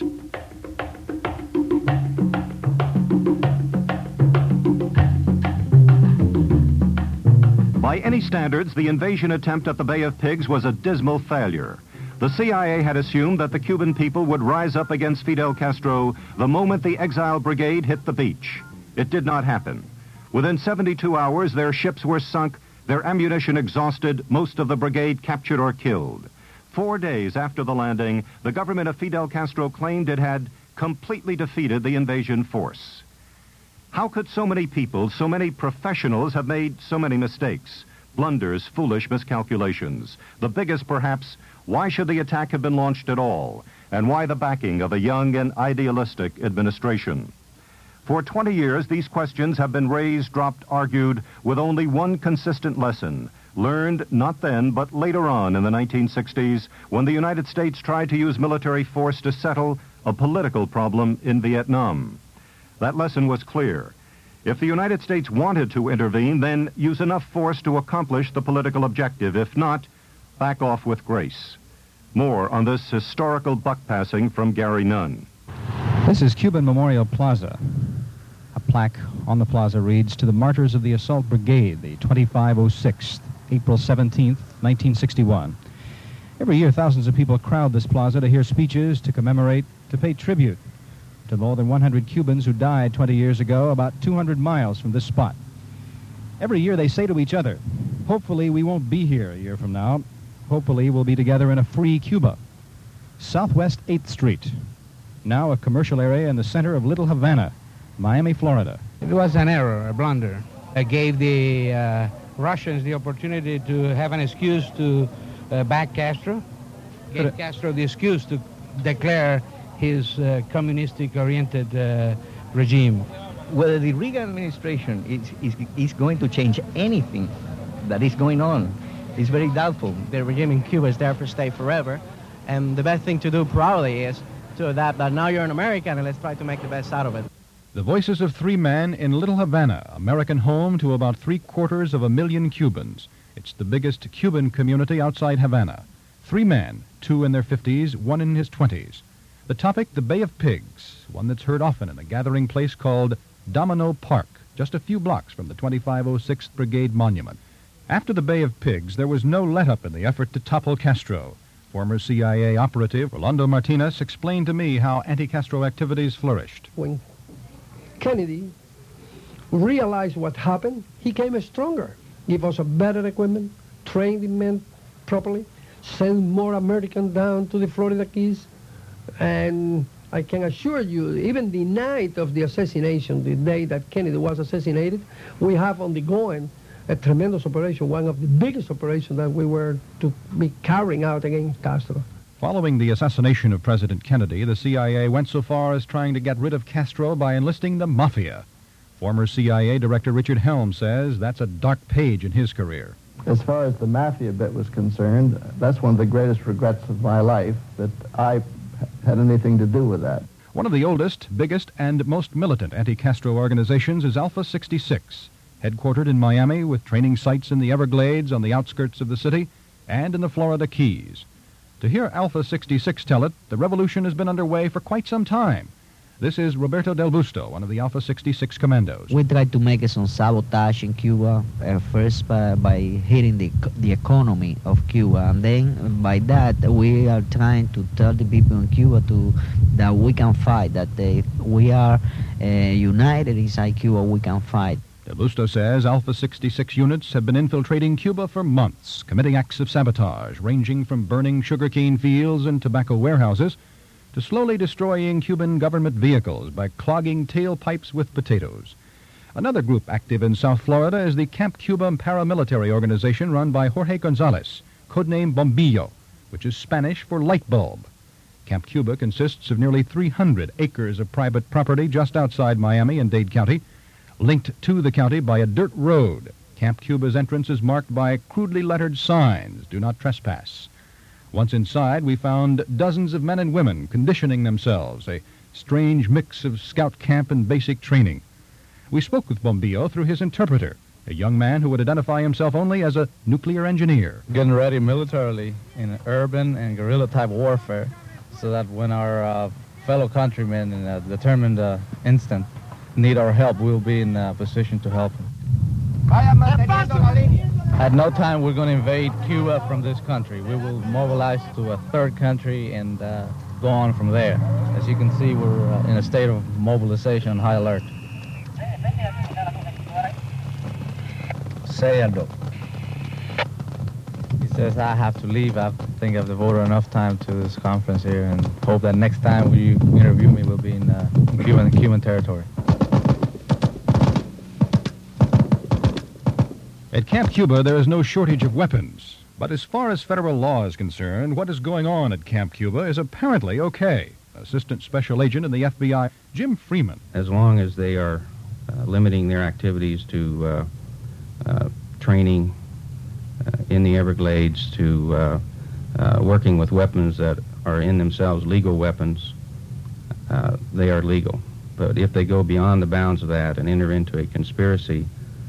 By any standards, the invasion attempt at the Bay of Pigs was a dismal failure. The C I A had assumed that the Cuban people would rise up against Fidel Castro the moment the exile brigade hit the beach. It did not happen. Within seventy-two hours, their ships were sunk, their ammunition exhausted, most of the brigade captured or killed. Four days after the landing, the government of Fidel Castro claimed it had completely defeated the invasion force. How could so many people, so many professionals have made so many mistakes? Blunders, foolish miscalculations. The biggest, perhaps, why should the attack have been launched at all? And why the backing of a young and idealistic administration? For twenty years, these questions have been raised, dropped, argued, with only one consistent lesson, learned not then, but later on in the nineteen sixties, when the United States tried to use military force to settle a political problem in Vietnam. That lesson was clear. If the United States wanted to intervene, then use enough force to accomplish the political objective. If not, back off with grace. More on this historical buck passing from Gary Nunn. This is Cuban Memorial Plaza. A plaque on the plaza reads, "To the Martyrs of the Assault Brigade, the twenty-five oh sixth, April seventeenth, nineteen sixty-one. Every year, thousands of people crowd this plaza to hear speeches, to commemorate, to pay tribute to more than one hundred Cubans who died twenty years ago, about two hundred miles from this spot. Every year they say to each other, hopefully we won't be here a year from now. Hopefully we'll be together in a free Cuba." Southwest eighth Street, now a commercial area in the center of Little Havana, Miami, Florida. It was an error, a blunder. It gave the uh, Russians the opportunity to have an excuse to uh, back Castro. Gave Castro the excuse to declare his uh, communistic-oriented uh, regime. Whether the Reagan administration is, is, is going to change anything that is going on is very doubtful. The regime in Cuba is there to stay forever, and the best thing to do probably is to adapt that now you're an American and let's try to make the best out of it. The voices of three men in Little Havana, American home to about three-quarters of a million Cubans. It's the biggest Cuban community outside Havana. Three men, two in their fifties, one in his twenties. The topic, the Bay of Pigs, one that's heard often in a gathering place called Domino Park, just a few blocks from the twenty-five oh sixth Brigade Monument. After the Bay of Pigs, there was no let-up in the effort to topple Castro. Former C I A operative Rolando Martinez explained to me how anti-Castro activities flourished. When Kennedy realized what happened, he came stronger, give us a better equipment, trained the men properly, send more Americans down to the Florida Keys, and I can assure you, even the night of the assassination, the day that Kennedy was assassinated, we have undergone a tremendous operation, one of the biggest operations that we were to be carrying out against Castro. Following the assassination of President Kennedy, the C I A went so far as trying to get rid of Castro by enlisting the Mafia. Former C I A Director Richard Helms says that's a dark page in his career. As far as the Mafia bit was concerned, that's one of the greatest regrets of my life, that I had anything to do with that. One of the oldest, biggest, and most militant anti-Castro organizations is Alpha sixty-six, headquartered in Miami with training sites in the Everglades on the outskirts of the city and in the Florida Keys. To hear Alpha sixty-six tell it, the revolution has been underway for quite some time. This is Roberto Del Busto, one of the Alpha sixty-six commandos. We tried to make some sabotage in Cuba, uh, first by, by hitting the, the economy of Cuba, and then by that we are trying to tell the people in Cuba to that we can fight, that they, we are uh, united inside Cuba, we can fight. Del Busto says Alpha sixty-six units have been infiltrating Cuba for months, committing acts of sabotage, ranging from burning sugarcane fields and tobacco warehouses to slowly destroying Cuban government vehicles by clogging tailpipes with potatoes. Another group active in South Florida is the Camp Cuba paramilitary organization run by Jorge Gonzalez, codenamed Bombillo, which is Spanish for light bulb. Camp Cuba consists of nearly three hundred acres of private property just outside Miami and Dade County, linked to the county by a dirt road. Camp Cuba's entrance is marked by crudely lettered signs, "Do not trespass." Once inside, we found dozens of men and women conditioning themselves, a strange mix of scout camp and basic training. We spoke with Bombillo through his interpreter, a young man who would identify himself only as a nuclear engineer. Getting ready militarily in urban and guerrilla-type warfare so that when our uh, fellow countrymen in a determined uh, instant need our help, we'll be in a position to help them. At no time we're going to invade Cuba from this country. We will mobilize to a third country and uh, go on from there. As you can see, we're uh, in a state of mobilization, high alert. Sayado. He says I have to leave. I think I've devoted enough time to this conference here and hope that next time you interview me will be in, uh, in Cuban, Cuban territory. At Camp Cuba, there is no shortage of weapons. But as far as federal law is concerned, what is going on at Camp Cuba is apparently okay. Assistant Special Agent in the F B I, Jim Freeman. As long as they are uh, limiting their activities to uh, uh, training uh, in the Everglades, to uh, uh, working with weapons that are in themselves legal weapons, uh, they are legal. But if they go beyond the bounds of that and enter into a conspiracy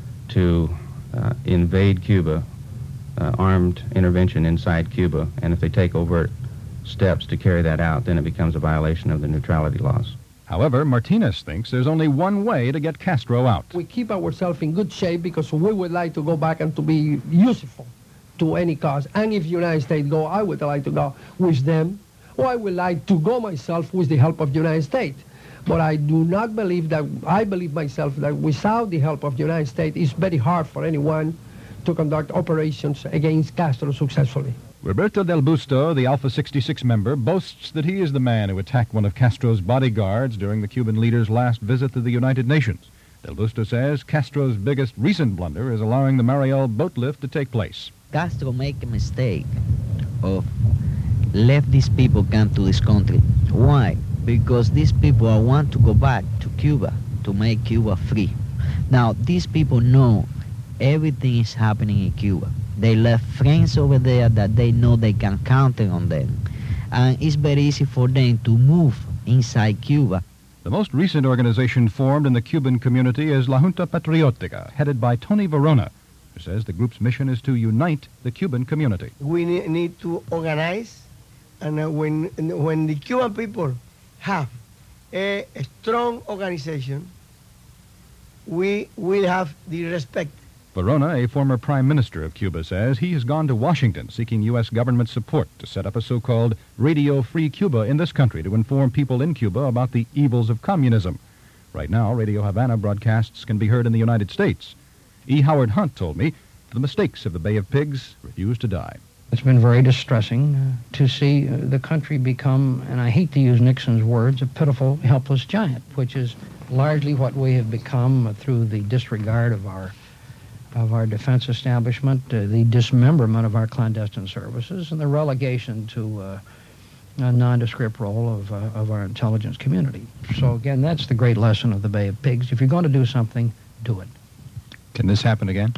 to uh, invade Cuba, uh, armed intervention inside Cuba, and if they take overt steps to carry that out, then it becomes a violation of the neutrality laws. However, Martinez thinks there's only one way to get Castro out. We keep ourselves in good shape because we would like to go back and to be useful to any cause. And if the United States go, I would like to go with them, or I would like to go myself with the help of the United States. But I do not believe that, I believe myself that without the help of the United States, it's very hard for anyone to conduct operations against Castro successfully. Roberto Del Busto, the Alpha sixty-six member, boasts that he is the man who attacked one of Castro's bodyguards during the Cuban leader's last visit to the United Nations. Del Busto says Castro's biggest recent blunder is allowing the Mariel boat lift to take place. Castro make a mistake of let these people come to this country. Why? Because these people want to go back to Cuba to make Cuba free. Now, these people know everything is happening in Cuba. They left friends over there that they know they can count on them. And it's very easy for them to move inside Cuba. The most recent organization formed in the Cuban community is La Junta Patriotica, headed by Tony Verona, who says the group's mission is to unite the Cuban community. We ne- need to organize, and uh, when, when the Cuban people have a, a strong organization, we will have the respect. Verona, a former prime minister of Cuba, says he has gone to Washington seeking U S government support to set up a so-called Radio Free Cuba in this country to inform people in Cuba about the evils of communism. Right now, Radio Havana broadcasts can be heard in the United States. E. Howard Hunt told me the mistakes of the Bay of Pigs refuse to die. It's been very distressing uh, to see uh, the country become, and I hate to use Nixon's words, a pitiful, helpless giant, which is largely what we have become uh, through the disregard of our of our defense establishment, uh, the dismemberment of our clandestine services, and the relegation to uh, a nondescript role of, uh, of our intelligence community. So again, that's the great lesson of the Bay of Pigs. If you're going to do something, do it. Can this happen again?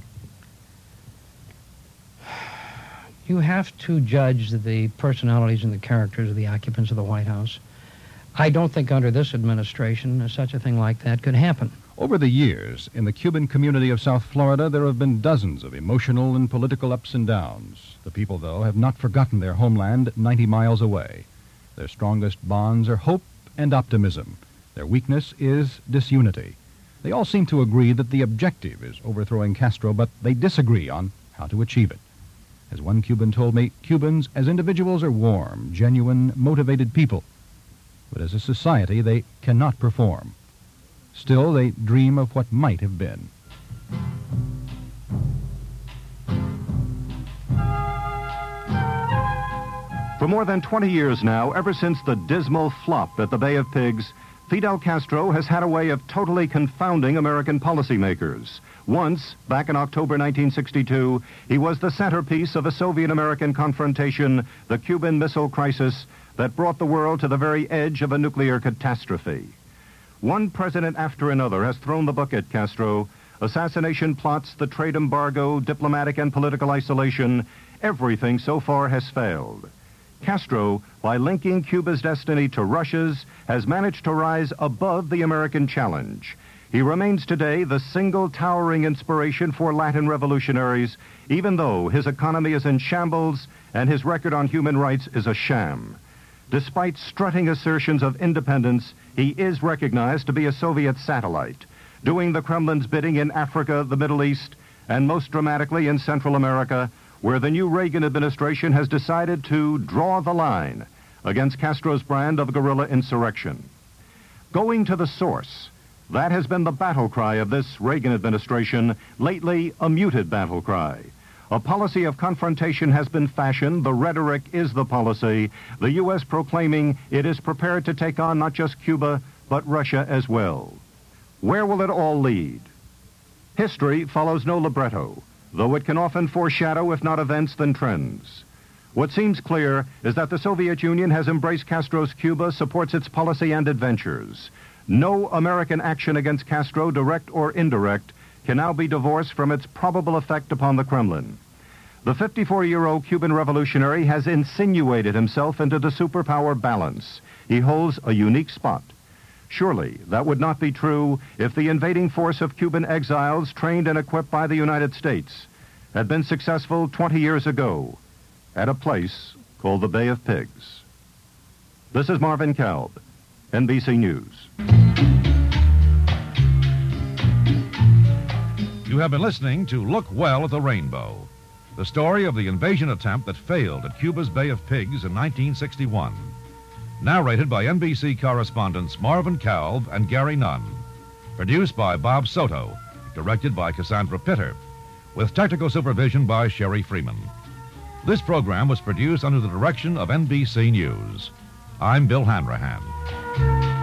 You have to judge the personalities and the characters of the occupants of the White House. I don't think under this administration uh, such a thing like that could happen. Over the years, in the Cuban community of South Florida, there have been dozens of emotional and political ups and downs. The people, though, have not forgotten their homeland ninety miles away. Their strongest bonds are hope and optimism. Their weakness is disunity. They all seem to agree that the objective is overthrowing Castro, but they disagree on how to achieve it. As one Cuban told me, Cubans as individuals are warm, genuine, motivated people. But as a society, they cannot perform. Still, they dream of what might have been. For more than twenty years now, ever since the dismal flop at the Bay of Pigs, Fidel Castro has had a way of totally confounding American policymakers. Once, back in October nineteen sixty-two, he was the centerpiece of a Soviet-American confrontation, the Cuban Missile Crisis, that brought the world to the very edge of a nuclear catastrophe. One president after another has thrown the book at Castro. Assassination plots, the trade embargo, diplomatic and political isolation, everything so far has failed. Castro, by linking Cuba's destiny to Russia's, has managed to rise above the American challenge. He remains today the single towering inspiration for Latin revolutionaries, even though his economy is in shambles and his record on human rights is a sham. Despite strutting assertions of independence, he is recognized to be a Soviet satellite, doing the Kremlin's bidding in Africa, the Middle East, and most dramatically in Central America, where the new Reagan administration has decided to draw the line against Castro's brand of guerrilla insurrection. Going to the source, that has been the battle cry of this Reagan administration, lately a muted battle cry. A policy of confrontation has been fashioned, the rhetoric is the policy, the U S proclaiming it is prepared to take on not just Cuba, but Russia as well. Where will it all lead? History follows no libretto, though it can often foreshadow, if not events, then trends. What seems clear is that the Soviet Union has embraced Castro's Cuba, supports its policy and adventures. No American action against Castro, direct or indirect, can now be divorced from its probable effect upon the Kremlin. The fifty-four-year-old Cuban revolutionary has insinuated himself into the superpower balance. He holds a unique spot. Surely, that would not be true if the invading force of Cuban exiles trained and equipped by the United States had been successful twenty years ago at a place called the Bay of Pigs. This is Marvin Kalb, N B C News. You have been listening to Look Well at the Rainbow, the story of the invasion attempt that failed at Cuba's Bay of Pigs in nineteen sixty-one. Narrated by N B C correspondents Marvin Kalb and Gary Nunn. Produced by Bob Soto. Directed by Cassandra Pitter. With technical supervision by Sherry Freeman. This program was produced under the direction of N B C News. I'm Bill Hanrahan.